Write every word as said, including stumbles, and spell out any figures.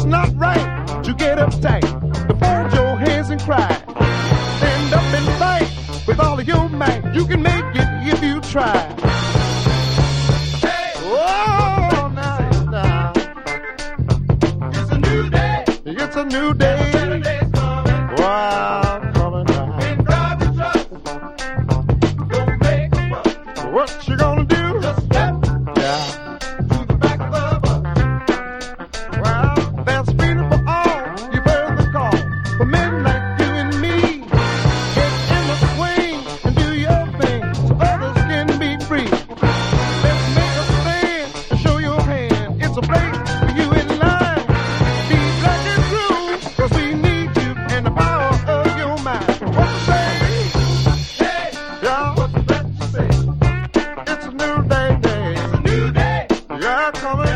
not right to get uptight, to fold your hands and cry. Stand up and fight with all of your might. You can make it if you try. Hey, oh, now, now. It's a new day. It's a new day. Saturday's coming. Wow, coming now. And drive the truck. Don't make a fuss. What you gonna do? Just step. Yeah. To the back of the bus. Well, there's freedom for all. You've heard the call. For men like you and me. Get in the swing and do your thing so others can be free. Let's make a stand and show your hand. It's a place for you in line. Be black and true, cause we need you and the power of your mind. What to say? Hey, yeah, what's that to say? It's a new day, day. It's a new day. Yeah, coming.